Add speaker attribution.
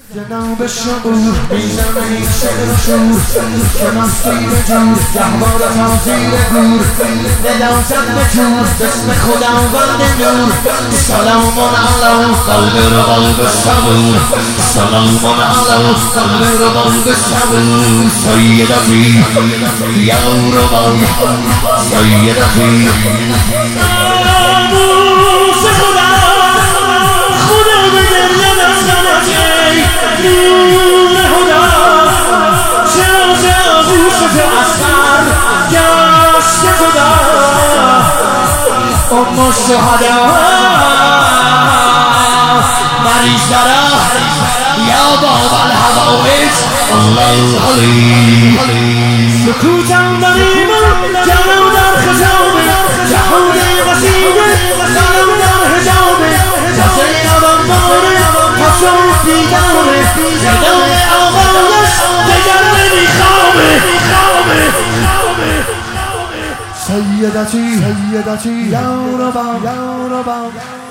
Speaker 1: جناب شعور میزنه این شعر شور که مسیر جور جهبار تازیر گور نلازم به جور بسم خداوند نور سلام علی قلب رو قلب صبور سلام علی قلب رو قلب صبور سیدتی یا ربان سیدتی ناموس خدا خدا به گریه نزنه نور خدا شاز آغوشت اثر گشت خدا ام الشهدا مریض داره یا باب الحوائج الله علی سکوتم در ایمان جانم در خجابه جهان وسیعه سلام در حجابه جزای آبانباره پاسو بیداره صدای آوازش دگر نمیخوابه سیدتی یا ربا